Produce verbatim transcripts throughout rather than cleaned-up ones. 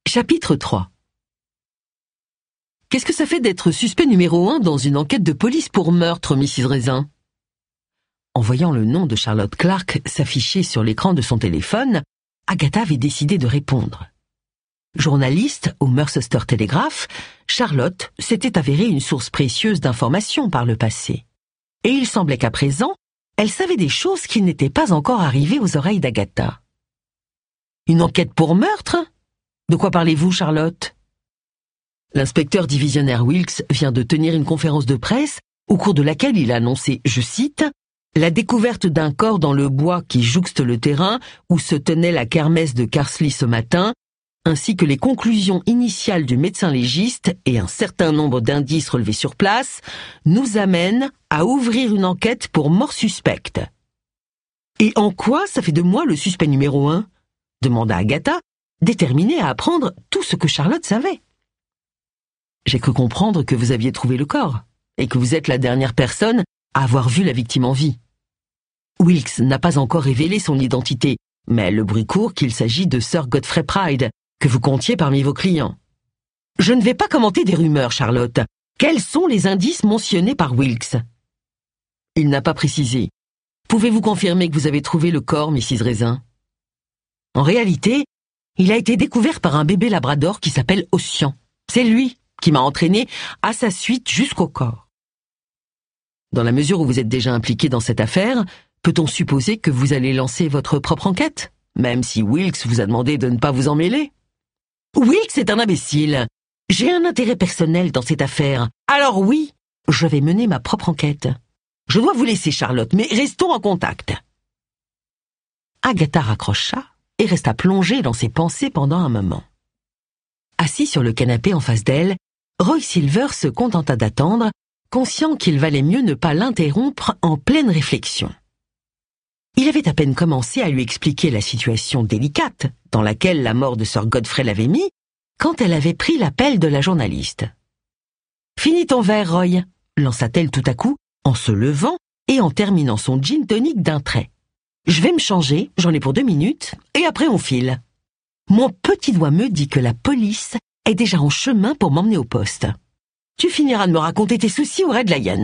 Chapitre trois. Qu'est-ce que ça fait d'être suspect numéro un dans une enquête de police pour meurtre, missus Raisin? En voyant le nom de Charlotte Clark s'afficher sur l'écran de son téléphone, Agatha avait décidé de répondre. Journaliste au Mercester Telegraph, Charlotte s'était avérée une source précieuse d'informations par le passé. Et il semblait qu'à présent, elle savait des choses qui n'étaient pas encore arrivées aux oreilles d'Agatha. Une enquête pour meurtre? De quoi parlez-vous, Charlotte? L'inspecteur divisionnaire Wilkes vient de tenir une conférence de presse au cours de laquelle il a annoncé, je cite, « la découverte d'un corps dans le bois qui jouxte le terrain où se tenait la kermesse de Carsley ce matin, ainsi que les conclusions initiales du médecin légiste et un certain nombre d'indices relevés sur place, nous amènent à ouvrir une enquête pour mort suspecte. » « Et en quoi ça fait de moi le suspect numéro un ?» demanda Agatha, déterminée à apprendre tout ce que Charlotte savait. « J'ai cru comprendre que vous aviez trouvé le corps, et que vous êtes la dernière personne à avoir vu la victime en vie. Wilkes n'a pas encore révélé son identité, mais le bruit court qu'il s'agit de Sir Godfrey Pride, que vous comptiez parmi vos clients. Je ne vais pas commenter des rumeurs, Charlotte. Quels sont les indices mentionnés par Wilkes? Il n'a pas précisé. Pouvez-vous confirmer que vous avez trouvé le corps, missus Raisin? En réalité, il a été découvert par un bébé labrador qui s'appelle Ossian. C'est lui qui m'a entraîné à sa suite jusqu'au corps. Dans la mesure où vous êtes déjà impliqué dans cette affaire, peut-on supposer que vous allez lancer votre propre enquête, même si Wilkes vous a demandé de ne pas vous en mêler? Wilkes est un imbécile. J'ai un intérêt personnel dans cette affaire. Alors oui, je vais mener ma propre enquête. Je dois vous laisser, Charlotte, mais restons en contact. Agatha raccrocha et resta plongée dans ses pensées pendant un moment. Assis sur le canapé en face d'elle, Roy Silver se contenta d'attendre, conscient qu'il valait mieux ne pas l'interrompre en pleine réflexion. Il avait à peine commencé à lui expliquer la situation délicate dans laquelle la mort de Sir Godfrey l'avait mis, quand elle avait pris l'appel de la journaliste. « Finis ton verre, Roy », lança-t-elle tout à coup, en se levant et en terminant son gin tonic d'un trait. « Je vais me changer, j'en ai pour deux minutes, et après on file. Mon petit doigt me dit que la police est déjà en chemin pour m'emmener au poste. Tu finiras de me raconter tes soucis au Red Lion. »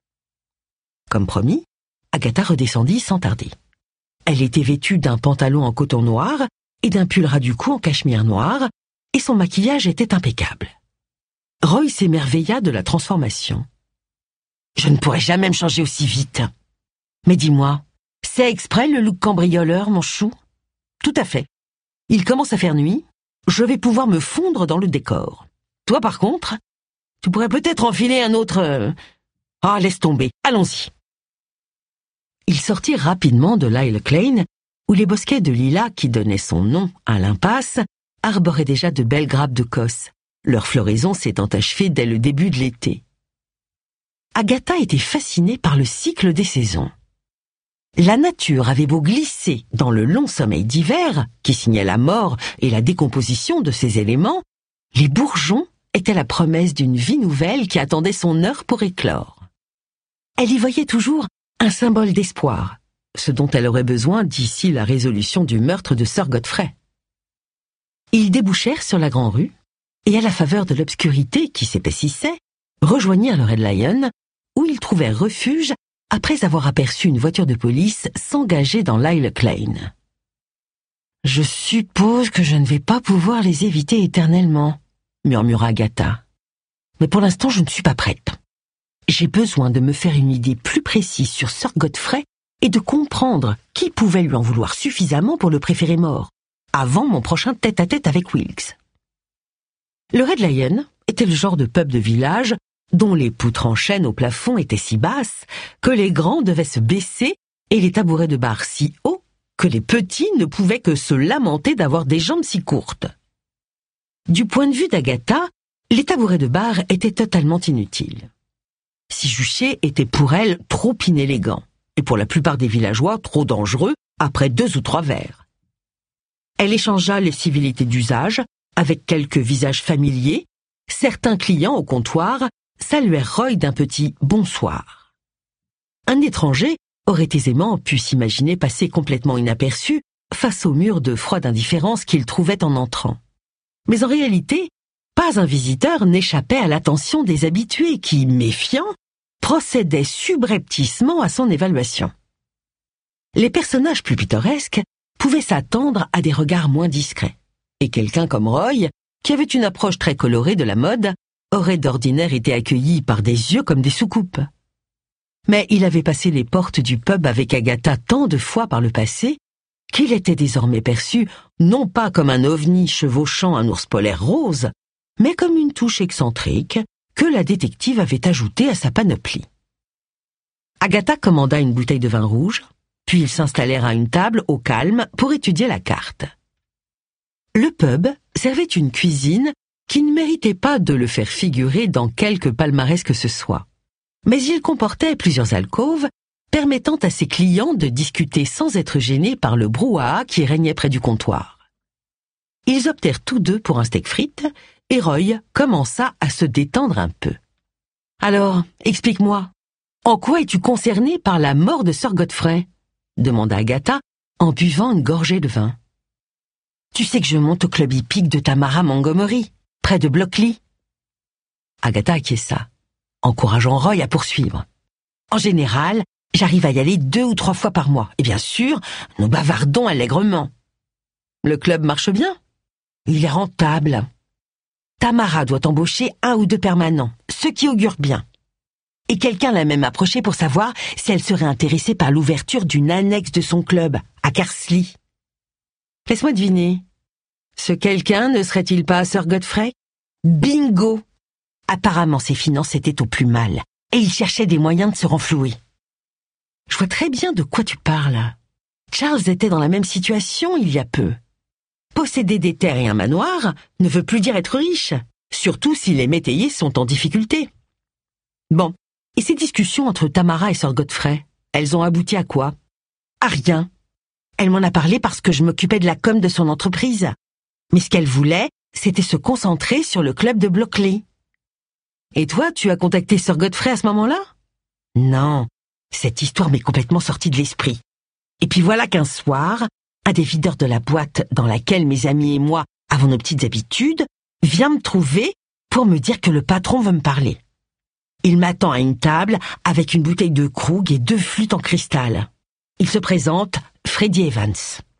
Comme promis, Agatha redescendit sans tarder. Elle était vêtue d'un pantalon en coton noir et d'un pull ras du cou en cachemire noir, et son maquillage était impeccable. Roy s'émerveilla de la transformation. « Je ne pourrais jamais me changer aussi vite. Mais dis-moi, c'est exprès le look cambrioleur, mon chou? » « Tout à fait. Il commence à faire nuit, je vais pouvoir me fondre dans le décor. Toi, par contre, tu pourrais peut-être enfiler un autre... Ah, oh, laisse tomber, allons-y. » Ils sortirent rapidement de Lilac Lane, où les bosquets de lilas qui donnaient son nom à l'impasse arboraient déjà de belles grappes de cosses, leur floraison s'étant achevée dès le début de l'été. Agatha était fascinée par le cycle des saisons. La nature avait beau glisser dans le long sommeil d'hiver, qui signait la mort et la décomposition de ces éléments, les bourgeons étaient la promesse d'une vie nouvelle qui attendait son heure pour éclore. Elle y voyait toujours un symbole d'espoir, ce dont elle aurait besoin d'ici la résolution du meurtre de Sir Godfrey. Ils débouchèrent sur la grande rue, et à la faveur de l'obscurité qui s'épaississait, rejoignirent le Red Lion, où ils trouvèrent refuge après avoir aperçu une voiture de police s'engager dans Lilac Lane. « Je suppose que je ne vais pas pouvoir les éviter éternellement, » murmura Agatha. « Mais pour l'instant, je ne suis pas prête. J'ai besoin de me faire une idée plus précise sur Sir Godfrey et de comprendre qui pouvait lui en vouloir suffisamment pour le préférer mort, avant mon prochain tête-à-tête avec Wilkes. » Le Red Lion était le genre de pub de village dont les poutres en chêne au plafond étaient si basses que les grands devaient se baisser et les tabourets de bar si hauts que les petits ne pouvaient que se lamenter d'avoir des jambes si courtes. Du point de vue d'Agatha, les tabourets de bar étaient totalement inutiles. S'y jucher était pour elle trop inélégant, et pour la plupart des villageois trop dangereux après deux ou trois verres. Elle échangea les civilités d'usage avec quelques visages familiers. Certains clients au comptoir saluèrent Roy d'un petit « bonsoir ». Un étranger aurait aisément pu s'imaginer passer complètement inaperçu face au mur de froide indifférence qu'il trouvait en entrant. Mais en réalité, pas un visiteur n'échappait à l'attention des habitués qui, méfiants, procédaient subrepticement à son évaluation. Les personnages plus pittoresques pouvaient s'attendre à des regards moins discrets, et quelqu'un comme Roy, qui avait une approche très colorée de la mode, aurait d'ordinaire été accueilli par des yeux comme des soucoupes. Mais il avait passé les portes du pub avec Agatha tant de fois par le passé qu'il était désormais perçu non pas comme un ovni chevauchant un ours polaire rose, mais comme une touche excentrique que la détective avait ajoutée à sa panoplie. Agatha commanda une bouteille de vin rouge, puis ils s'installèrent à une table au calme pour étudier la carte. Le pub servait une cuisine qui ne méritait pas de le faire figurer dans quelque palmarès que ce soit. Mais il comportait plusieurs alcôves permettant à ses clients de discuter sans être gênés par le brouhaha qui régnait près du comptoir. Ils optèrent tous deux pour un steak frites et Roy commença à se détendre un peu. « Alors, explique-moi, en quoi es-tu concerné par la mort de Sir Godfrey ?» demanda Agatha en buvant une gorgée de vin. « Tu sais que je monte au club hippique de Tamara Montgomery, près de Blockley ?» Agatha acquiesça, encourageant Roy à poursuivre. « En général, j'arrive à y aller deux ou trois fois par mois, et bien sûr, nous bavardons allègrement. Le club marche bien. Il est rentable. Tamara doit embaucher un ou deux permanents, ce qui augure bien. Et quelqu'un l'a même approchée pour savoir si elle serait intéressée par l'ouverture d'une annexe de son club, à Carsley. Laisse-moi deviner. Ce quelqu'un ne serait-il pas Sir Godfrey ? Bingo ! Apparemment, ses finances étaient au plus mal, et il cherchait des moyens de se renflouer. Je vois très bien de quoi tu parles. Charles était dans la même situation il y a peu. Posséder des terres et un manoir ne veut plus dire être riche, surtout si les métayers sont en difficulté. Bon, et ces discussions entre Tamara et Sir Godfrey, elles ont abouti à quoi ? À rien. Elle m'en a parlé parce que je m'occupais de la com de son entreprise. Mais ce qu'elle voulait, c'était se concentrer sur le club de Blockley. Et toi, tu as contacté Sir Godfrey à ce moment-là ? Non, cette histoire m'est complètement sortie de l'esprit. Et puis voilà qu'un soir, un des videurs de la boîte dans laquelle mes amis et moi avons nos petites habitudes vient me trouver pour me dire que le patron veut me parler. Il m'attend à une table avec une bouteille de Krug et deux flûtes en cristal. Il se présente, Freddie Evans.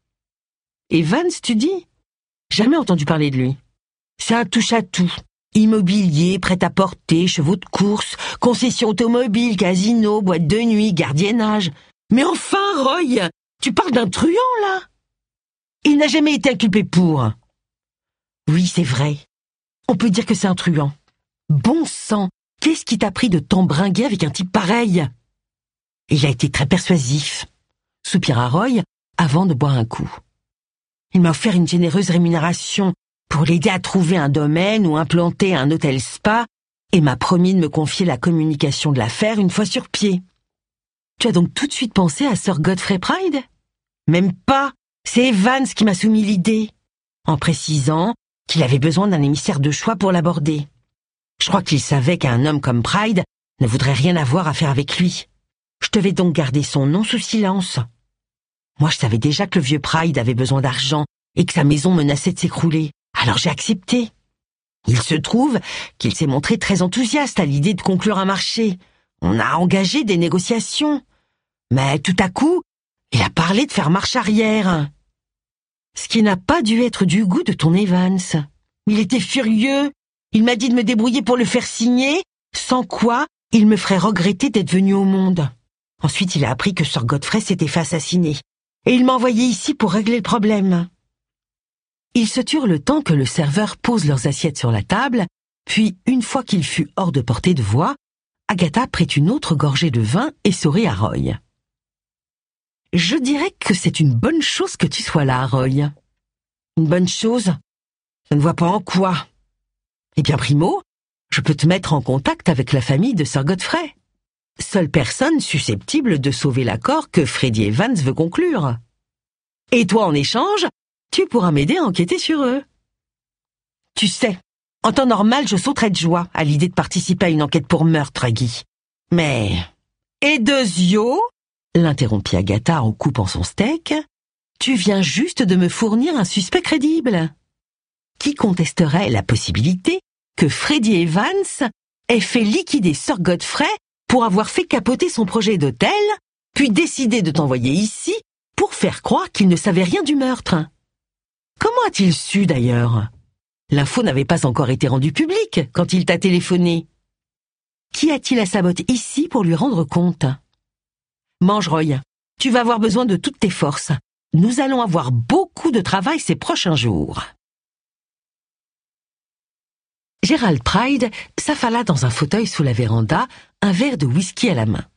Evans, tu dis ? Jamais entendu parler de lui. C'est un touche-à-tout. Immobilier, prêt-à-porter, chevaux de course, concession automobile, casino, boîte de nuit, gardiennage. Mais enfin, Roy, tu parles d'un truand, là ? Il n'a jamais été inculpé pour. Oui, c'est vrai. On peut dire que c'est un truand. Bon sang, qu'est-ce qui t'a pris de t'embringuer avec un type pareil ? Il a été très persuasif, soupira Roy avant de boire un coup. Il m'a offert une généreuse rémunération pour l'aider à trouver un domaine ou implanter un hôtel spa et m'a promis de me confier la communication de l'affaire une fois sur pied. Tu as donc tout de suite pensé à Sir Godfrey Pride ? Même pas, c'est Evans qui m'a soumis l'idée, en précisant qu'il avait besoin d'un émissaire de choix pour l'aborder. Je crois qu'il savait qu'un homme comme Pride ne voudrait rien avoir à faire avec lui. Je devais donc garder son nom sous silence. Moi, je savais déjà que le vieux Pride avait besoin d'argent et que sa maison menaçait de s'écrouler. Alors j'ai accepté. Il se trouve qu'il s'est montré très enthousiaste à l'idée de conclure un marché. On a engagé des négociations. Mais tout à coup, il a parlé de faire marche arrière. Ce qui n'a pas dû être du goût de ton Evans. Il était furieux. Il m'a dit de me débrouiller pour le faire signer, sans quoi il me ferait regretter d'être venu au monde. Ensuite, il a appris que Sir Godfrey s'était fait assassiner. Et il m'a envoyé ici pour régler le problème. Ils se turent le temps que le serveur pose leurs assiettes sur la table, puis, une fois qu'il fut hors de portée de voix, Agatha prit une autre gorgée de vin et sourit à Roy. « Je dirais que c'est une bonne chose que tu sois là, Roy. »« Une bonne chose ? Je ne vois pas en quoi. » Eh bien, primo, je peux te mettre en contact avec la famille de Sir Godfrey. Seule personne susceptible de sauver l'accord que Freddie Evans veut conclure. Et toi, en échange, tu pourras m'aider à enquêter sur eux. Tu sais, en temps normal, je sauterais de joie à l'idée de participer à une enquête pour meurtre, Guy. Mais... Et de Zio, l'interrompit Agatha en coupant son steak, tu viens juste de me fournir un suspect crédible. qui contesterait la possibilité que Freddie Evans ait fait liquider Sir Godfrey pour avoir fait capoter son projet d'hôtel, puis décidé de t'envoyer ici pour faire croire qu'il ne savait rien du meurtre? Comment a-t-il su d'ailleurs? L'info n'avait pas encore été rendue publique quand il t'a téléphoné. Qui a-t-il à sa botte ici pour lui rendre compte? Mange, Roy. Tu vas avoir besoin de toutes tes forces. Nous allons avoir beaucoup de travail ces prochains jours. Gérald Pride s'affala dans un fauteuil sous la véranda, un verre de whisky à la main.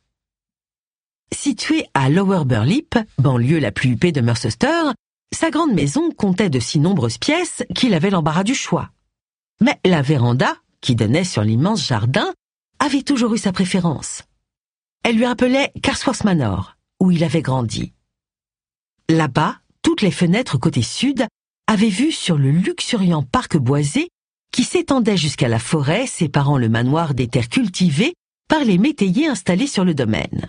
Situé à Lower Burlip, banlieue la plus huppée de Mercester, sa grande maison comptait de si nombreuses pièces qu'il avait l'embarras du choix. Mais la véranda, qui donnait sur l'immense jardin, avait toujours eu sa préférence. Elle lui rappelait Carsworth Manor, où il avait grandi. Là-bas, toutes les fenêtres côté sud avaient vue sur le luxuriant parc boisé qui s'étendait jusqu'à la forêt séparant le manoir des terres cultivées par les métayers installés sur le domaine.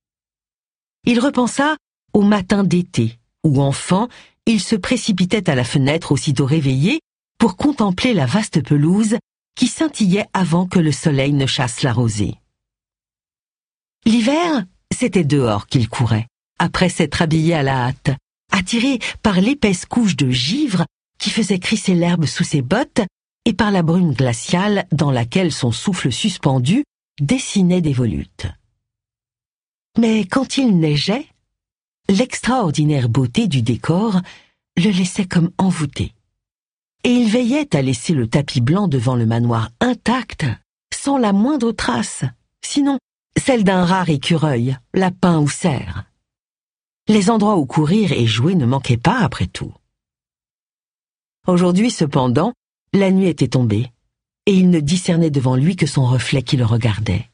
Il repensa au matin d'été, où enfant, il se précipitait à la fenêtre aussitôt réveillé pour contempler la vaste pelouse qui scintillait avant que le soleil ne chasse la rosée. L'hiver, c'était dehors qu'il courait, après s'être habillé à la hâte, attiré par l'épaisse couche de givre qui faisait crisser l'herbe sous ses bottes et par la brume glaciale dans laquelle son souffle suspendu dessinait des volutes. Mais quand il neigeait, l'extraordinaire beauté du décor le laissait comme envoûté. Et il veillait à laisser le tapis blanc devant le manoir intact, sans la moindre trace, sinon celle d'un rare écureuil, lapin ou cerf. Les endroits où courir et jouer ne manquaient pas après tout. Aujourd'hui, cependant, la nuit était tombée, et il ne discernait devant lui que son reflet qui le regardait.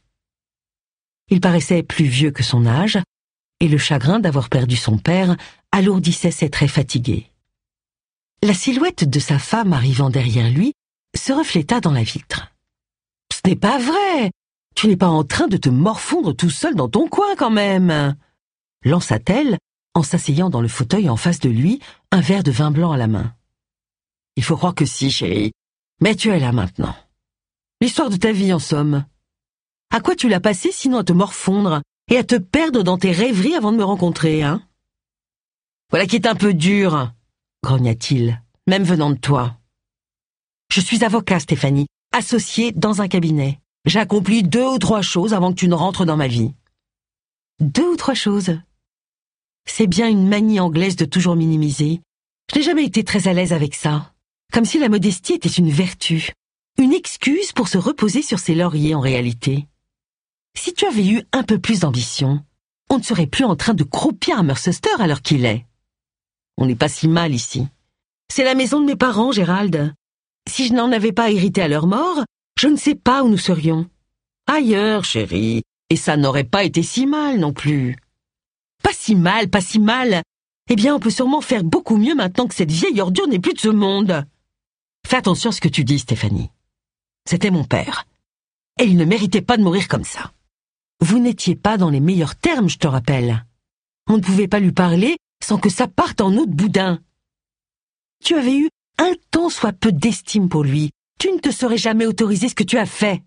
Il paraissait plus vieux que son âge, et le chagrin d'avoir perdu son père alourdissait ses traits fatigués. La silhouette de sa femme arrivant derrière lui se refléta dans la vitre. « Ce n'est pas vrai! Tu n'es pas en train de te morfondre tout seul dans ton coin quand même !» lança-t-elle en s'asseyant dans le fauteuil en face de lui, un verre de vin blanc à la main. « Il faut croire que si, chérie. Mais tu es là maintenant. L'histoire de ta vie, en somme. À quoi tu l'as passé sinon à te morfondre et à te perdre dans tes rêveries avant de me rencontrer, hein? Voilà qui est un peu dur, grogna-t-il, même venant de toi. Je suis avocat, Stéphanie, associé dans un cabinet. J'ai accompli deux ou trois choses avant que tu ne rentres dans ma vie. Deux ou trois choses? C'est bien une manie anglaise de toujours minimiser. Je n'ai jamais été très à l'aise avec ça. Comme si la modestie était une vertu. Une excuse pour se reposer sur ses lauriers en réalité. Si tu avais eu un peu plus d'ambition, on ne serait plus en train de croupir à Mercester à l'heure qu'il est. On n'est pas si mal ici. C'est la maison de mes parents, Gérald. Si je n'en avais pas hérité à leur mort, je ne sais pas où nous serions. Ailleurs, chérie, et ça n'aurait pas été si mal non plus. Pas si mal, pas si mal. Eh bien, on peut sûrement faire beaucoup mieux maintenant que cette vieille ordure n'est plus de ce monde. Fais attention à ce que tu dis, Stéphanie. C'était mon père. Et il ne méritait pas de mourir comme ça. Vous n'étiez pas dans les meilleurs termes, je te rappelle. On ne pouvait pas lui parler sans que ça parte en eau de boudin. Tu avais eu un tant soit peu d'estime pour lui. Tu ne te serais jamais autorisé ce que tu as fait.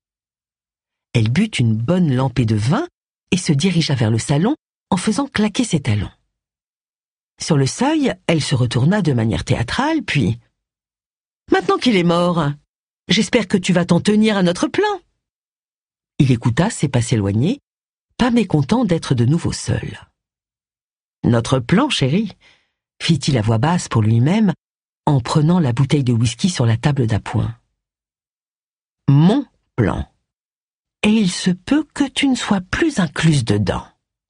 Elle but une bonne lampée de vin et se dirigea vers le salon en faisant claquer ses talons. Sur le seuil, elle se retourna de manière théâtrale, puis « Maintenant qu'il est mort, j'espère que tu vas t'en tenir à notre plan. » Il écouta ses pas s'éloigner, pas mécontent d'être de nouveau seul. « Notre plan, chérie ?» fit-il à voix basse pour lui-même, en prenant la bouteille de whisky sur la table d'appoint. « Mon plan. Et il se peut que tu ne sois plus incluse dedans. »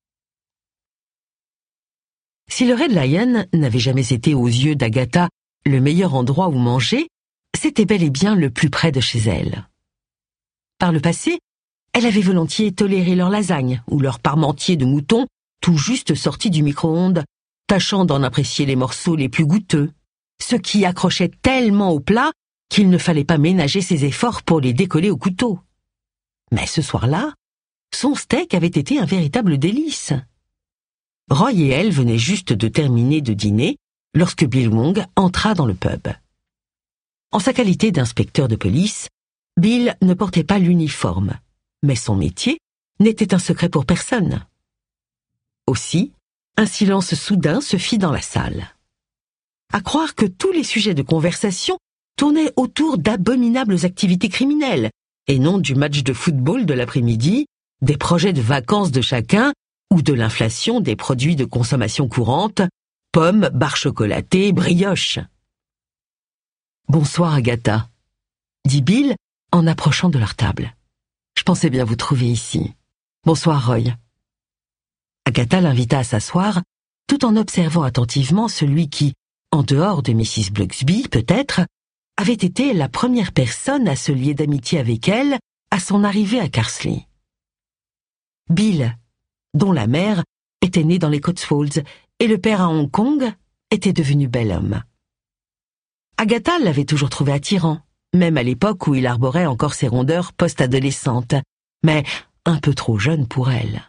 Si le Red Lion n'avait jamais été aux yeux d'Agatha le meilleur endroit où manger, c'était bel et bien le plus près de chez elle. Par le passé, elle avait volontiers toléré leur lasagne ou leur parmentier de mouton tout juste sorti du micro-ondes, tâchant d'en apprécier les morceaux les plus goûteux, ce qui accrochait tellement au plat qu'il ne fallait pas ménager ses efforts pour les décoller au couteau. Mais ce soir-là, son steak avait été un véritable délice. Roy et elle venaient juste de terminer de dîner lorsque Bill Wong entra dans le pub. En sa qualité d'inspecteur de police, Bill ne portait pas l'uniforme, mais son métier n'était un secret pour personne. Aussi, un silence soudain se fit dans la salle. À croire que tous les sujets de conversation tournaient autour d'abominables activités criminelles, et non du match de football de l'après-midi, des projets de vacances de chacun ou de l'inflation des produits de consommation courante, pommes, barres chocolatées, brioches. « Bonsoir, Agatha », dit Bill en approchant de leur table. « Je pensais bien vous trouver ici. Bonsoir, Roy. » Agatha l'invita à s'asseoir, tout en observant attentivement celui qui, en dehors de missus Blugsby peut-être, avait été la première personne à se lier d'amitié avec elle à son arrivée à Carsley. Bill, dont la mère était née dans les Cotswolds et le père à Hong Kong, était devenu bel homme. Agatha l'avait toujours trouvé attirant, même à l'époque où il arborait encore ses rondeurs post-adolescentes, mais un peu trop jeune pour elle.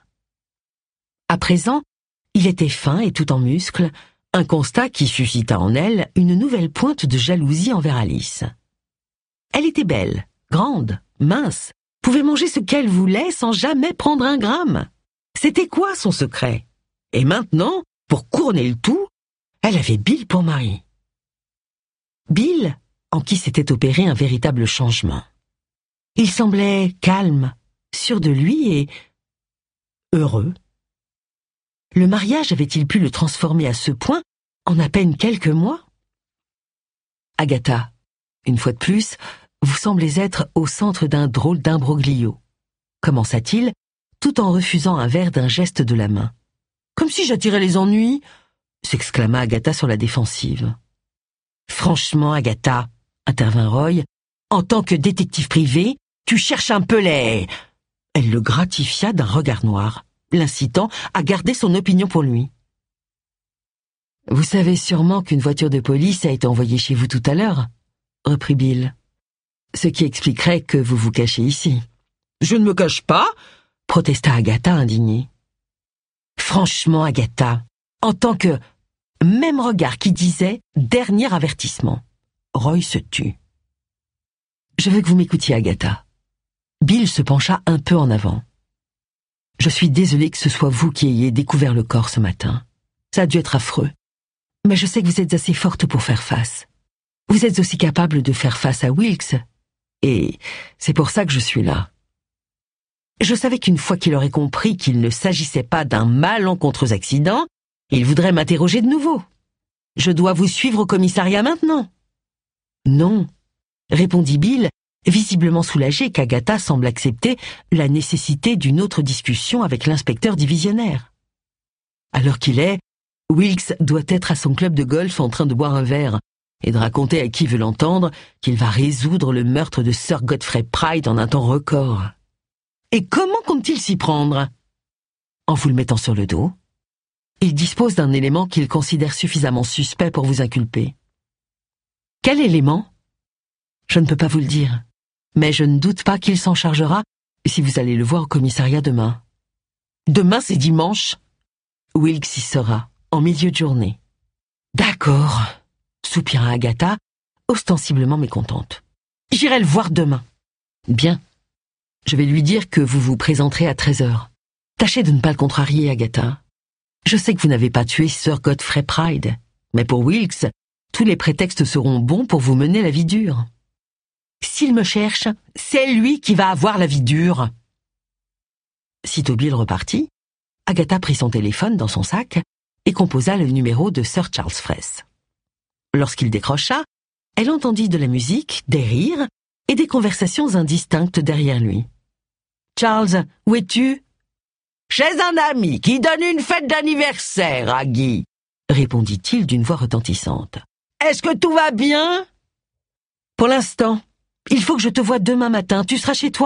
À présent, il était fin et tout en muscles, un constat qui suscita en elle une nouvelle pointe de jalousie envers Alice. Elle était belle, grande, mince, pouvait manger ce qu'elle voulait sans jamais prendre un gramme. C'était quoi son secret? Et maintenant, pour couronner le tout, elle avait Bill pour mari. Bill, en qui s'était opéré un véritable changement. Il semblait calme, sûr de lui et heureux. Le mariage avait-il pu le transformer à ce point en à peine quelques mois? Agatha, une fois de plus, vous semblez être au centre d'un drôle d'imbroglio, commença-t-il, tout en refusant un verre d'un geste de la main. Comme si j'attirais les ennuis, s'exclama Agatha sur la défensive. Franchement, Agatha, intervint Roy, en tant que détective privé, tu cherches un peu les... Elle le gratifia d'un regard noir, l'incitant à garder son opinion pour lui. Vous savez sûrement qu'une voiture de police a été envoyée chez vous tout à l'heure, reprit Bill. Ce qui expliquerait que vous vous cachez ici. Je ne me cache pas, protesta Agatha indignée. Franchement, Agatha, en tant que... Même regard qui disait « dernier avertissement ». Roy se tut. Je veux que vous m'écoutiez, Agatha. Bill se pencha un peu en avant. Je suis désolé que ce soit vous qui ayez découvert le corps ce matin. Ça a dû être affreux. Mais je sais que vous êtes assez forte pour faire face. Vous êtes aussi capable de faire face à Wilkes. Et c'est pour ça que je suis là. Je savais qu'une fois qu'il aurait compris qu'il ne s'agissait pas d'un malencontreux accident, il voudrait m'interroger de nouveau. Je dois vous suivre au commissariat maintenant. Non, répondit Bill, visiblement soulagé qu'Agatha semble accepter la nécessité d'une autre discussion avec l'inspecteur divisionnaire. À l'heure qu'il est, Wilkes doit être à son club de golf en train de boire un verre et de raconter à qui veut l'entendre qu'il va résoudre le meurtre de Sir Godfrey Pride en un temps record. Et comment compte-t-il s'y prendre? En vous le mettant sur le dos. Il dispose d'un élément qu'il considère suffisamment suspect pour vous inculper. Quel élément? Je ne peux pas vous le dire, mais je ne doute pas qu'il s'en chargera si vous allez le voir au commissariat demain. Demain, c'est dimanche. Wilkes y sera, en milieu de journée. D'accord, soupira Agatha, ostensiblement mécontente. J'irai le voir demain. Bien. Je vais lui dire que vous vous présenterez à treize heures. Tâchez de ne pas le contrarier, Agatha. Je sais que vous n'avez pas tué Sir Godfrey Pride, mais pour Wilkes, tous les prétextes seront bons pour vous mener la vie dure. S'il me cherche, c'est lui qui va avoir la vie dure. Sitôt Bill repartit, Agatha prit son téléphone dans son sac et composa le numéro de Sir Charles Fraisse. Lorsqu'il décrocha, elle entendit de la musique, des rires et des conversations indistinctes derrière lui. « Charles, où es-tu ?»« Chez un ami qui donne une fête d'anniversaire à Guy, » répondit-il d'une voix retentissante. « Est-ce que tout va bien ?»« Pour l'instant. Il faut que je te voie demain matin. Tu seras chez toi ?»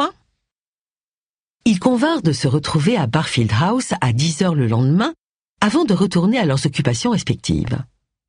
Ils convinrent de se retrouver à Barfield House à dix heures le lendemain, avant de retourner à leurs occupations respectives.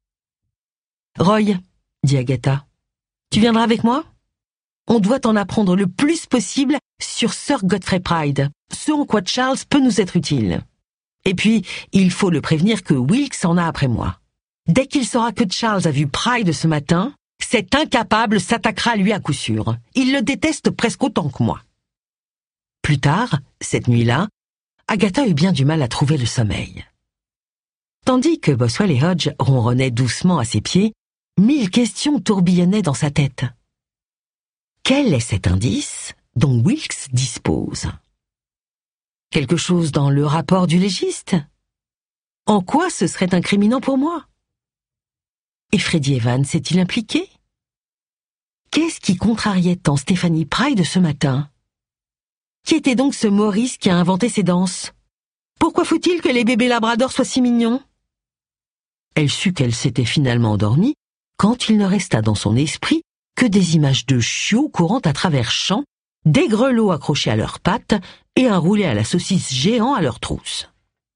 « Roy, » dit Agatha, « tu viendras avec moi ? On doit en apprendre le plus possible sur Sir Godfrey Pride, ce en quoi Charles peut nous être utile. Et puis, il faut le prévenir que Wilkes en a après moi. Dès qu'il saura que Charles a vu Pride ce matin, Cet incapable s'attaquera à lui à coup sûr. Il le déteste presque autant que moi. Plus tard, cette nuit-là, Agatha eut bien du mal à trouver le sommeil. Tandis que Boswell et Hodge ronronnaient doucement à ses pieds, mille questions tourbillonnaient dans sa tête. Quel est cet indice dont Wilkes dispose? Quelque chose dans le rapport du légiste? En quoi ce serait incriminant pour moi? Et Freddie Evans s'est-il impliqué? Qu'est-ce qui contrariait tant Stephanie Pride ce matin? Qui était donc ce Maurice qui a inventé ces danses? Pourquoi faut-il que les bébés labradors soient si mignons? Elle sut qu'elle s'était finalement endormie quand il ne resta dans son esprit que des images de chiots courant à travers champs, des grelots accrochés à leurs pattes et un roulé à la saucisse géant à leurs trousses.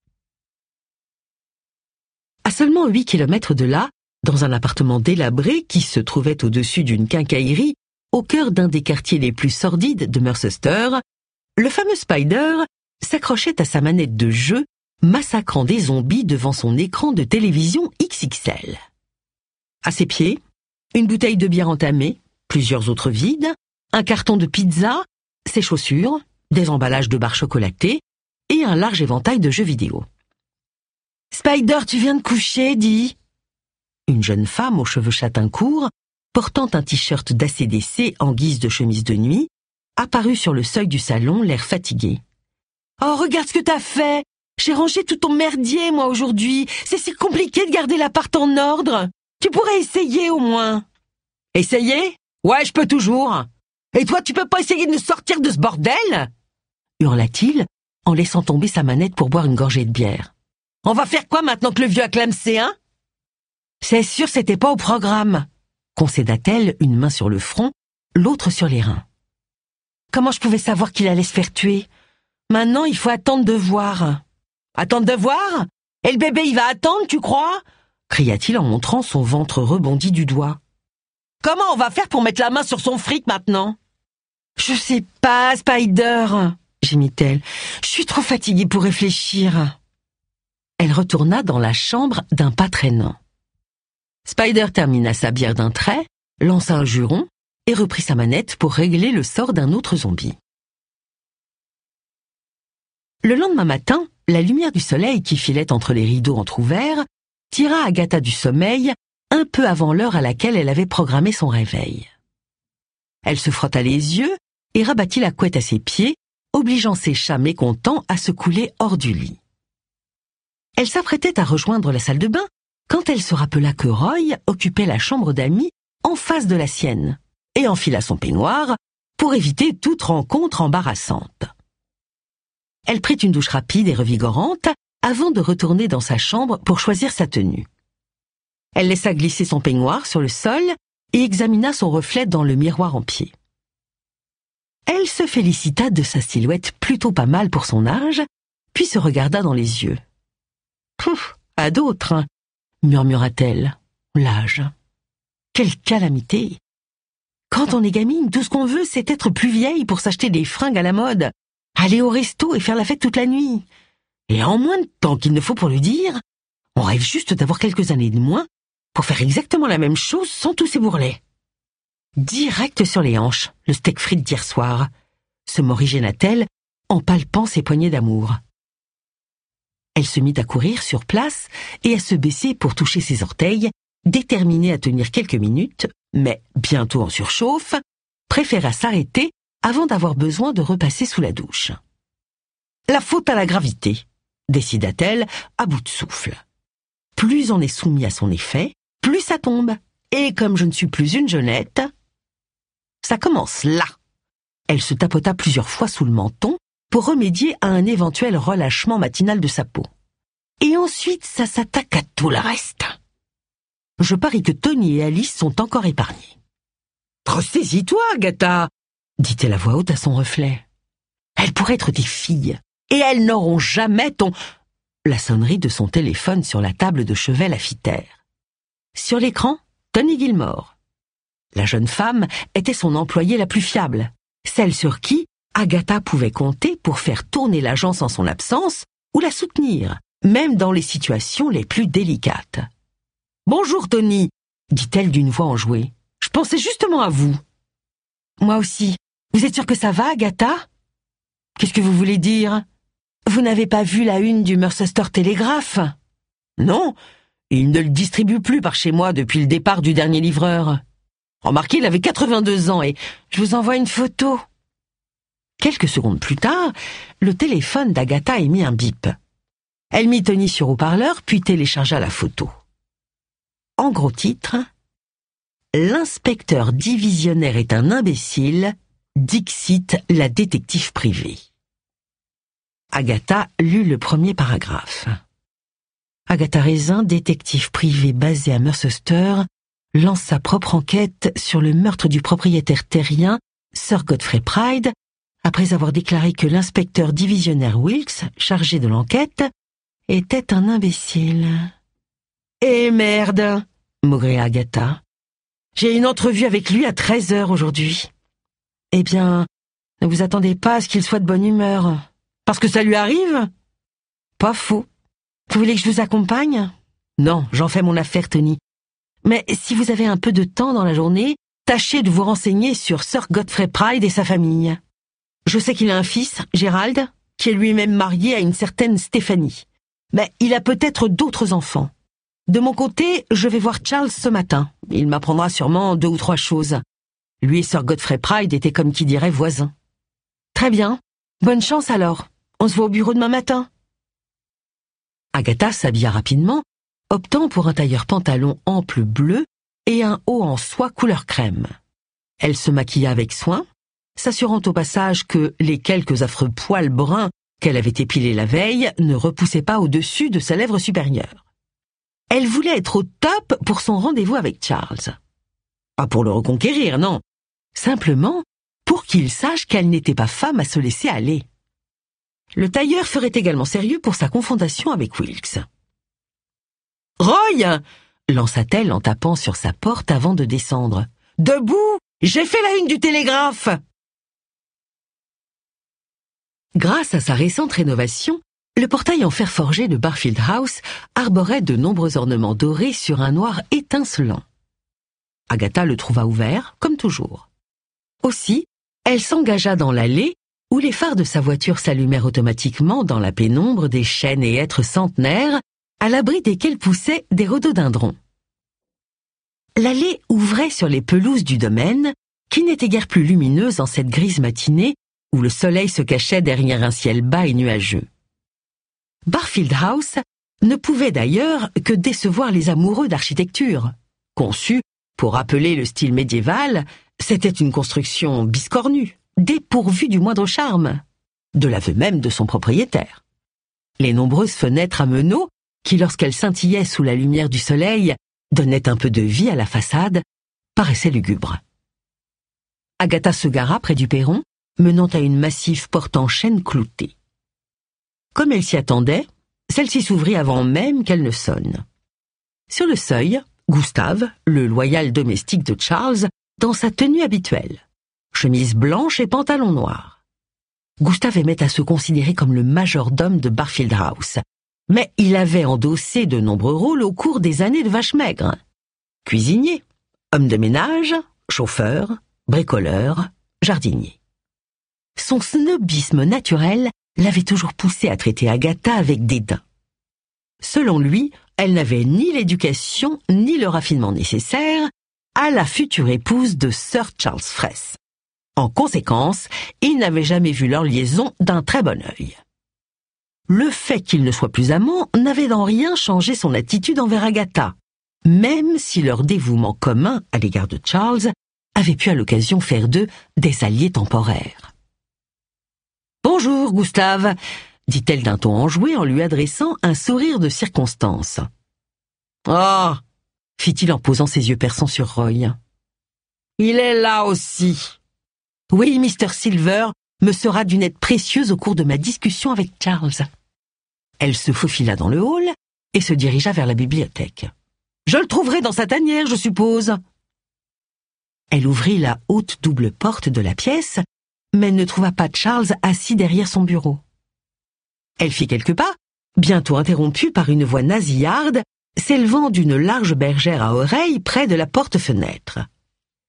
À seulement huit kilomètres de là, dans un appartement délabré qui se trouvait au-dessus d'une quincaillerie, au cœur d'un des quartiers les plus sordides de Mercester, le fameux Spider s'accrochait à sa manette de jeu, massacrant des zombies devant son écran de télévision X X L. À ses pieds, une bouteille de bière entamée, plusieurs autres vides, un carton de pizza, ses chaussures, des emballages de barres chocolatées et un large éventail de jeux vidéo. « Spider, tu viens de coucher, dis !» Une jeune femme aux cheveux châtains courts, portant un t-shirt d'A C D C en guise de chemise de nuit, apparut sur le seuil du salon, l'air fatigué. « Oh, regarde ce que t'as fait! J'ai rangé tout ton merdier, moi, aujourd'hui. C'est si compliqué de garder l'appart en ordre. Tu pourrais essayer, au moins. »« Essayer? Ouais, je peux toujours. Et toi, tu peux pas essayer de nous sortir de ce bordel ?» hurla-t-il, en laissant tomber sa manette pour boire une gorgée de bière. « On va faire quoi maintenant que le vieux a clamsé, hein? » « C'est sûr, c'était pas au programme, » concéda-t-elle, une main sur le front, l'autre sur les reins. « Comment je pouvais savoir qu'il allait se faire tuer? Maintenant, il faut attendre de voir. »« Attendre de voir? Et le bébé, il va attendre, tu crois ?» cria-t-il en montrant son ventre rebondi du doigt. « Comment on va faire pour mettre la main sur son fric maintenant? »« Je sais pas, Spider, » gémit-elle. « Je suis trop fatiguée pour réfléchir. » Elle retourna dans la chambre d'un pas traînant. Spider termina sa bière d'un trait, lança un juron et reprit sa manette pour régler le sort d'un autre zombie. Le lendemain matin, la lumière du soleil qui filait entre les rideaux entr'ouverts tira Agatha du sommeil un peu avant l'heure à laquelle elle avait programmé son réveil. Elle se frotta les yeux et rabattit la couette à ses pieds, obligeant ses chats mécontents à se couler hors du lit. Elle s'apprêtait à rejoindre la salle de bain quand elle se rappela que Roy occupait la chambre d'amis en face de la sienne et enfila son peignoir pour éviter toute rencontre embarrassante. Elle prit une douche rapide et revigorante avant de retourner dans sa chambre pour choisir sa tenue. Elle laissa glisser son peignoir sur le sol et examina son reflet dans le miroir en pied. Elle se félicita de sa silhouette plutôt pas mal pour son âge, puis se regarda dans les yeux. « Pouf, à d'autres, hein, murmura-t-elle. L'âge. Quelle calamité! Quand on est gamine, tout ce qu'on veut, c'est être plus vieille pour s'acheter des fringues à la mode, aller au resto et faire la fête toute la nuit. Et en moins de temps qu'il ne faut pour le dire, on rêve juste d'avoir quelques années de moins pour faire exactement la même chose sans tous ces bourrelets. Direct sur les hanches, le steak frites d'hier soir, se morigéna-t-elle en palpant ses poignées d'amour. Elle se mit à courir sur place et à se baisser pour toucher ses orteils, déterminée à tenir quelques minutes, mais bientôt en surchauffe, préféra s'arrêter avant d'avoir besoin de repasser sous la douche. La faute à la gravité, décida-t-elle à bout de souffle. Plus on est soumis à son effet, plus ça tombe. Et comme je ne suis plus une jeunette, ça commence là. Elle se tapota plusieurs fois sous le menton pour remédier à un éventuel relâchement matinal de sa peau. Et ensuite, ça s'attaque à tout le reste. Je parie que Tony et Alice sont encore épargnés. « Ressaisis-toi, Agatha !» dit-elle à voix haute à son reflet. « Elles pourraient être des filles, et elles n'auront jamais ton... » La sonnerie de son téléphone sur la table de chevet la fit taire. Sur l'écran, Tony Gilmore. La jeune femme était son employée la plus fiable, celle sur qui Agatha pouvait compter pour faire tourner l'agence en son absence ou la soutenir, même dans les situations les plus délicates. « Bonjour, Tony !» dit-elle d'une voix enjouée. Je pensais justement à vous. Moi aussi. Vous êtes sûre que ça va, Agatha? Qu'est-ce que vous voulez dire? Vous n'avez pas vu la une du Mercester Telegraph? Non, il ne le distribue plus par chez moi depuis le départ du dernier livreur. Remarquez, il avait quatre-vingt-deux ans et je vous envoie une photo. Quelques secondes plus tard, le téléphone d'Agatha émit un bip. Elle mit Tony sur haut-parleur, puis téléchargea la photo. En gros titre, « L'inspecteur divisionnaire est un imbécile », dixit la détective privée. Agatha lut le premier paragraphe. Agatha Raisin, détective privée basée à Mercester, lance sa propre enquête sur le meurtre du propriétaire terrien, Sir Godfrey Pride, après avoir déclaré que l'inspecteur divisionnaire Wilkes, chargé de l'enquête, était un imbécile. « Eh merde !» maugréa Agatha. « J'ai une entrevue avec lui à treize heures aujourd'hui. » Eh bien, ne vous attendez pas à ce qu'il soit de bonne humeur. Parce que ça lui arrive? Pas faux. Vous voulez que je vous accompagne? Non, j'en fais mon affaire, Tony. Mais si vous avez un peu de temps dans la journée, tâchez de vous renseigner sur Sir Godfrey Pride et sa famille. Je sais qu'il a un fils, Gérald, qui est lui-même marié à une certaine Stéphanie. Mais il a peut-être d'autres enfants. De mon côté, je vais voir Charles ce matin. Il m'apprendra sûrement deux ou trois choses. Lui et Sir Godfrey Pride étaient comme qui dirait voisins. Très bien. Bonne chance alors. On se voit au bureau demain matin. Agatha s'habilla rapidement, optant pour un tailleur pantalon ample bleu et un haut en soie couleur crème. Elle se maquilla avec soin, s'assurant au passage que les quelques affreux poils bruns qu'elle avait épilés la veille ne repoussaient pas au-dessus de sa lèvre supérieure. Elle voulait être au top pour son rendez-vous avec Charles. Pas pour le reconquérir, non. Simplement pour qu'il sache qu'elle n'était pas femme à se laisser aller. Le tailleur ferait également sérieux pour sa confrontation avec Wilkes. « Roy !» lança-t-elle en tapant sur sa porte avant de descendre. « Debout! J'ai fait la une du Télégraphe !» Grâce à sa récente rénovation, le portail en fer forgé de Barfield House arborait de nombreux ornements dorés sur un noir étincelant. Agatha le trouva ouvert, comme toujours. Aussi, elle s'engagea dans l'allée où les phares de sa voiture s'allumèrent automatiquement dans la pénombre des chênes et hêtres centenaires, à l'abri desquels poussaient des rhododendrons. L'allée ouvrait sur les pelouses du domaine, qui n'étaient guère plus lumineuses en cette grise matinée où le soleil se cachait derrière un ciel bas et nuageux. Barfield House ne pouvait d'ailleurs que décevoir les amoureux d'architecture. Conçu pour rappeler le style médiéval, c'était une construction biscornue, dépourvue du moindre charme, de l'aveu même de son propriétaire. Les nombreuses fenêtres à meneaux, qui lorsqu'elles scintillaient sous la lumière du soleil, donnaient un peu de vie à la façade, paraissaient lugubres. Agatha se gara près du perron, menant à une massive porte en chêne cloutée. Comme elle s'y attendait, celle-ci s'ouvrit avant même qu'elle ne sonne. Sur le seuil, Gustave, le loyal domestique de Charles, dans sa tenue habituelle, chemise blanche et pantalon noir. Gustave aimait à se considérer comme le majordome de Barfield House, mais il avait endossé de nombreux rôles au cours des années de vache maigre. Cuisinier, homme de ménage, chauffeur, bricoleur, jardinier. Son snobisme naturel l'avait toujours poussé à traiter Agatha avec dédain. Selon lui, elle n'avait ni l'éducation ni le raffinement nécessaires à la future épouse de Sir Charles Fraisse. En conséquence, il n'avait jamais vu leur liaison d'un très bon œil. Le fait qu'ils ne soient plus amants n'avait dans rien changé son attitude envers Agatha, même si leur dévouement commun à l'égard de Charles avait pu à l'occasion faire d'eux des alliés temporaires. « Bonjour, Gustave !» dit-elle d'un ton enjoué en lui adressant un sourire de circonstance. « Ah !» fit-il en posant ses yeux perçants sur Roy. « Il est là aussi !»« Oui, mister Silver me sera d'une aide précieuse au cours de ma discussion avec Charles. » Elle se faufila dans le hall et se dirigea vers la bibliothèque. « Je le trouverai dans sa tanière, je suppose. » Elle ouvrit la haute double porte de la pièce, mais ne trouva pas Charles assis derrière son bureau. Elle fit quelques pas, bientôt interrompue par une voix nasillarde s'élevant d'une large bergère à oreilles près de la porte-fenêtre.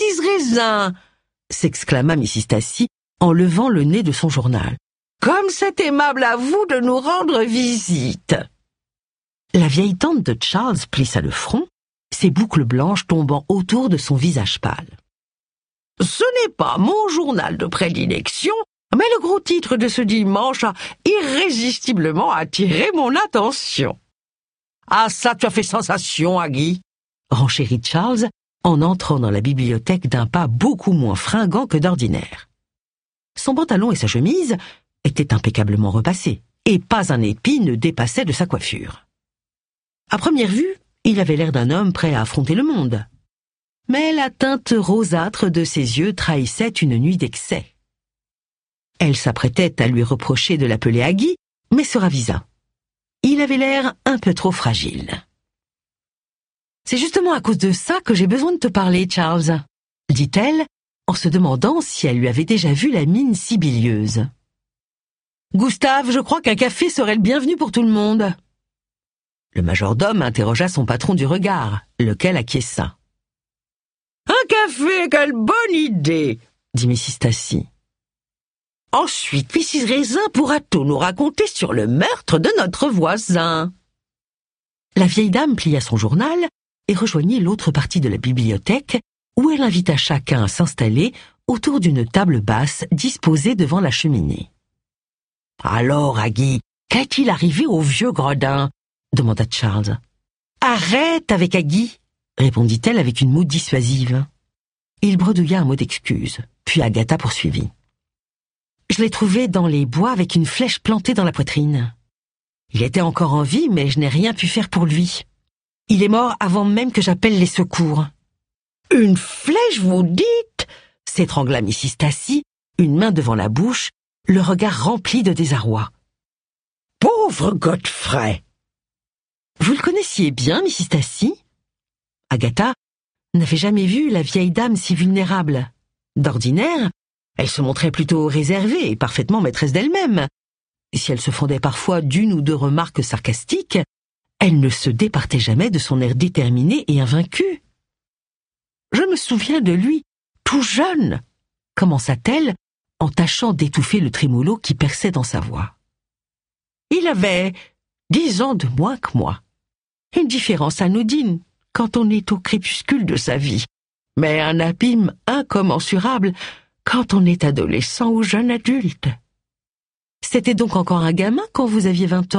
missus Raisin !» s'exclama missus Stacy en levant le nez de son journal. « Comme c'est aimable à vous de nous rendre visite !» La vieille tante de Charles plissa le front, ses boucles blanches tombant autour de son visage pâle. « Ce n'est pas mon journal de prédilection, mais le gros titre de ce dimanche a irrésistiblement attiré mon attention. »« Ah ça, tu as fait sensation, Aggie !» renchérit Charles en entrant dans la bibliothèque d'un pas beaucoup moins fringant que d'ordinaire. Son pantalon et sa chemise étaient impeccablement repassés, et pas un épi ne dépassait de sa coiffure. À première vue, il avait l'air d'un homme prêt à affronter le monde. Mais la teinte rosâtre de ses yeux trahissait une nuit d'excès. Elle s'apprêtait à lui reprocher de l'appeler Aggie, mais se ravisa. Il avait l'air un peu trop fragile. « C'est justement à cause de ça que j'ai besoin de te parler, Charles, » dit-elle, en se demandant si elle lui avait déjà vu la mine si bilieuse. « Gustave, je crois qu'un café serait le bienvenu pour tout le monde. » Le majordome interrogea son patron du regard, lequel acquiesça. « Un café, quelle bonne idée !» dit missus Stacy. « Ensuite, missus Raisin pourra tout nous raconter sur le meurtre de notre voisin. » La vieille dame plia son journal et rejoignit l'autre partie de la bibliothèque, où elle invita chacun à s'installer autour d'une table basse disposée devant la cheminée. « Alors, Aggie, qu'est-il arrivé au vieux gredin ?» demanda Charles. « Arrête avec Aggie !» répondit-elle avec une moue dissuasive. Il bredouilla un mot d'excuse, puis Agatha poursuivit. « Je l'ai trouvé dans les bois avec une flèche plantée dans la poitrine. Il était encore en vie, mais je n'ai rien pu faire pour lui. Il est mort avant même que j'appelle les secours. »« Une flèche, vous dites ?» s'étrangla missus Stacy, une main devant la bouche, le regard rempli de désarroi. « Pauvre Godfrey !»« Vous le connaissiez bien, missus Stacy ?» Agatha n'avait jamais vu la vieille dame si vulnérable. D'ordinaire, elle se montrait plutôt réservée et parfaitement maîtresse d'elle-même. Si elle se fondait parfois d'une ou deux remarques sarcastiques, elle ne se départait jamais de son air déterminé et invaincu. « Je me souviens de lui, tout jeune !» commença-t-elle en tâchant d'étouffer le trémolo qui perçait dans sa voix. « Il avait dix ans de moins que moi. Une différence anodine quand on est au crépuscule de sa vie, mais un abîme incommensurable quand on est adolescent ou jeune adulte. C'était donc encore un gamin quand vous aviez vingt ans ? » ?»«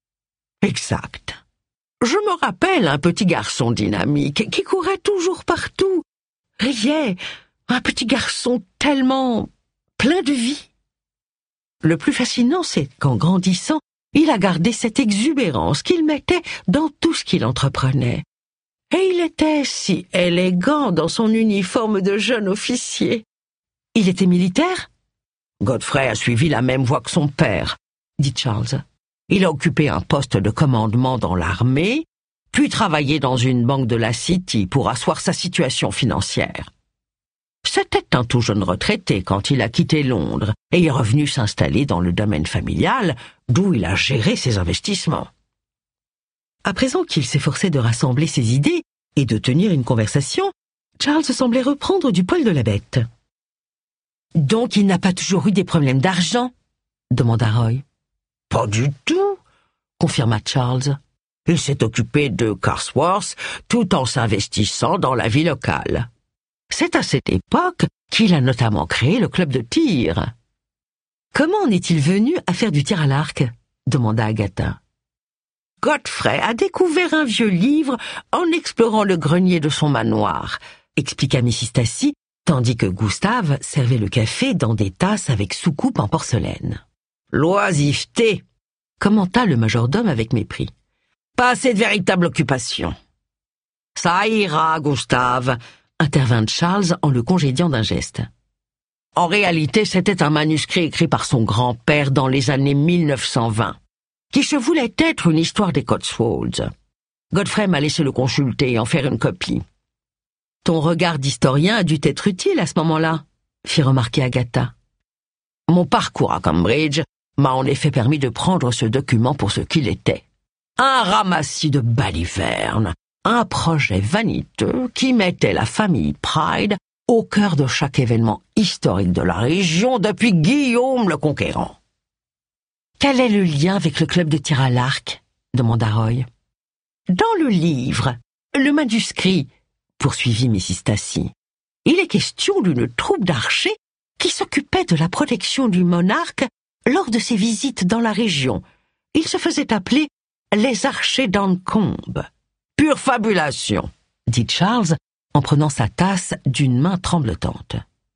Exact. Je me rappelle un petit garçon dynamique qui courait toujours partout, riait, un petit garçon tellement plein de vie. Le plus fascinant, c'est qu'en grandissant, il a gardé cette exubérance qu'il mettait dans tout ce qu'il entreprenait. Et il était si élégant dans son uniforme de jeune officier. Il était militaire ? Godfrey a suivi la même voie que son père, dit Charles. Il a occupé un poste de commandement dans l'armée, puis travaillé dans une banque de la City pour asseoir sa situation financière. C'était un tout jeune retraité quand il a quitté Londres et est revenu s'installer dans le domaine familial, d'où il a géré ses investissements. À présent qu'il s'efforçait de rassembler ses idées et de tenir une conversation, Charles semblait reprendre du poil de la bête. « Donc il n'a pas toujours eu des problèmes d'argent ?» demanda Roy. « Pas du tout, » confirma Charles. « Il s'est occupé de Carsworth tout en s'investissant dans la vie locale. C'est à cette époque qu'il a notamment créé le club de tir. »« Comment en est-il venu à faire du tir à l'arc ?» demanda Agatha. « Godfrey a découvert un vieux livre en explorant le grenier de son manoir, » expliqua missus Stacy, tandis que Gustave servait le café dans des tasses avec soucoupe en porcelaine. « L'oisiveté !» commenta le majordome avec mépris. « Pas assez de véritable occupation. »« Ça ira, Gustave !» intervint Charles en le congédiant d'un geste. En réalité, c'était un manuscrit écrit par son grand-père dans les années mille neuf cent vingt, qui se voulait être une histoire des Cotswolds. Godfrey m'a laissé le consulter et en faire une copie. « Ton regard d'historien a dû t'être utile à ce moment-là, » fit remarquer Agatha. « Mon parcours à Cambridge m'a en effet permis de prendre ce document pour ce qu'il était. Un ramassis de balivernes, un projet vaniteux qui mettait la famille Pride au cœur de chaque événement historique de la région depuis Guillaume le Conquérant. « Quel est le lien avec le club de tir à l'arc ?» demanda Roy. « Dans le livre, le manuscrit, poursuivit missus Stacy, il est question d'une troupe d'archers qui s'occupait de la protection du monarque lors de ses visites dans la région. Ils se faisaient appeler les archers d'Ancombe. »« Pure fabulation !» dit Charles en prenant sa tasse d'une main tremblotante.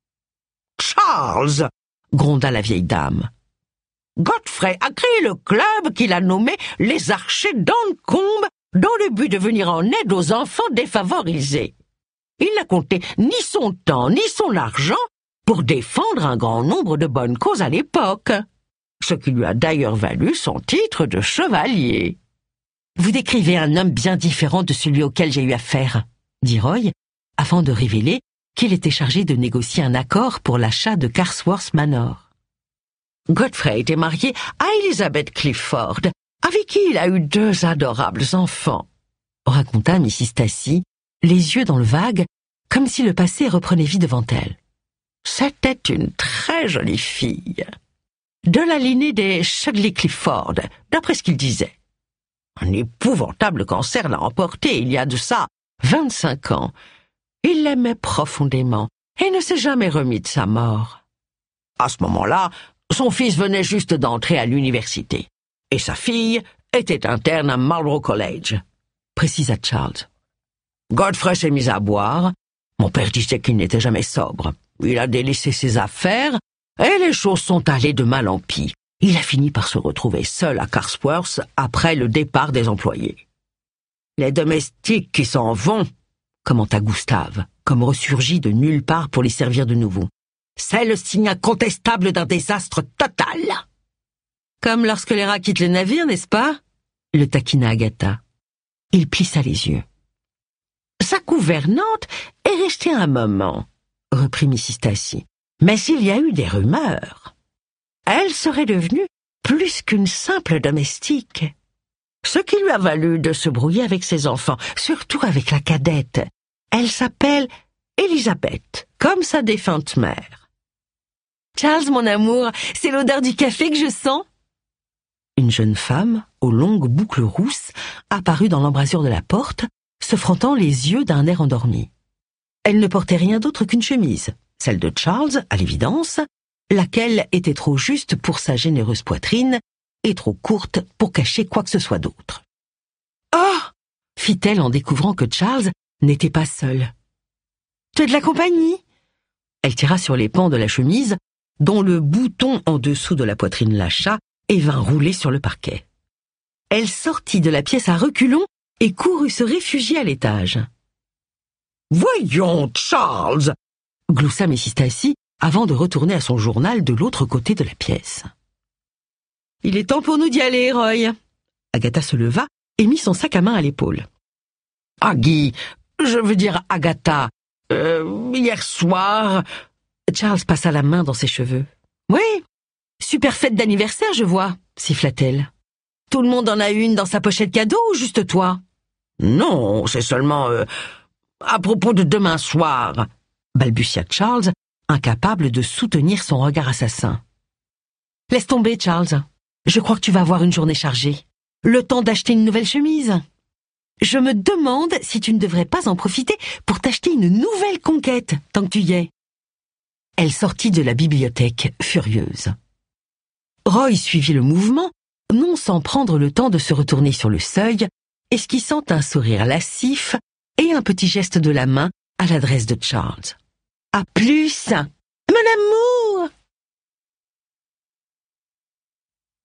« Charles !» gronda la vieille dame. « Godfrey a créé le club qu'il a nommé les archers d'Ancombe dans le but de venir en aide aux enfants défavorisés. Il n'a compté ni son temps ni son argent pour défendre un grand nombre de bonnes causes à l'époque, ce qui lui a d'ailleurs valu son titre de chevalier. »« Vous décrivez un homme bien différent de celui auquel j'ai eu affaire, » dit Roy, avant de révéler qu'il était chargé de négocier un accord pour l'achat de Carsworth Manor. Godfrey était marié à Elizabeth Clifford, avec qui il a eu deux adorables enfants, raconta missus Stacy, les yeux dans le vague, comme si le passé reprenait vie devant elle. C'était une très jolie fille, de la lignée des Chudley Clifford, d'après ce qu'il disait. Un épouvantable cancer l'a emporté il y a de ça vingt-cinq ans. Il l'aimait profondément et ne s'est jamais remis de sa mort. À ce moment-là, son fils venait juste d'entrer à l'université, et sa fille était interne à Marlborough College, précisa Charles. Godfrey s'est mis à boire. Mon père disait qu'il n'était jamais sobre. Il a délaissé ses affaires, et les choses sont allées de mal en pis. Il a fini par se retrouver seul à Carsworth après le départ des employés. Les domestiques qui s'en vont, commenta Gustave, comme ressurgi de nulle part pour les servir de nouveau. C'est le signe incontestable d'un désastre total. Comme lorsque les rats quittent le navire, n'est-ce pas? Le taquina Agatha. Il plissa les yeux. Sa gouvernante est restée un moment, reprit missus Stacy, mais il y a eu des rumeurs. Elle serait devenue plus qu'une simple domestique, ce qui lui a valu de se brouiller avec ses enfants, surtout avec la cadette. Elle s'appelle Elisabeth, comme sa défunte mère. Charles, mon amour, c'est l'odeur du café que je sens. Une jeune femme, aux longues boucles rousses, apparut dans l'embrasure de la porte, se frottant les yeux d'un air endormi. Elle ne portait rien d'autre qu'une chemise, celle de Charles, à l'évidence, laquelle était trop juste pour sa généreuse poitrine et trop courte pour cacher quoi que ce soit d'autre. « Oh !» fit-elle en découvrant que Charles n'était pas seul. « Tu as de la compagnie ?» Elle tira sur les pans de la chemise, dont le bouton en dessous de la poitrine lâcha et vint rouler sur le parquet. Elle sortit de la pièce à reculons et courut se réfugier à l'étage. « Voyons, Charles !» gloussa missus Stacy avant de retourner à son journal de l'autre côté de la pièce. « Il est temps pour nous d'y aller, Roy. » Agatha se leva et mit son sac à main à l'épaule. « Aggie, je veux dire Agatha, euh, hier soir... » Charles passa la main dans ses cheveux. « Oui, super fête d'anniversaire, je vois, » siffla-t-elle. « Tout le monde en a une dans sa pochette cadeau ou juste toi ?»« Non, c'est seulement... Euh, à propos de demain soir, » balbutia Charles, incapable de soutenir son regard assassin. « Laisse tomber, Charles. Je crois que tu vas avoir une journée chargée. Le temps d'acheter une nouvelle chemise. Je me demande si tu ne devrais pas en profiter pour t'acheter une nouvelle conquête, tant que tu y es. » Elle sortit de la bibliothèque, furieuse. Roy suivit le mouvement, non sans prendre le temps de se retourner sur le seuil, esquissant un sourire lascif et un petit geste de la main à l'adresse de Charles. « À plus, mon amour !»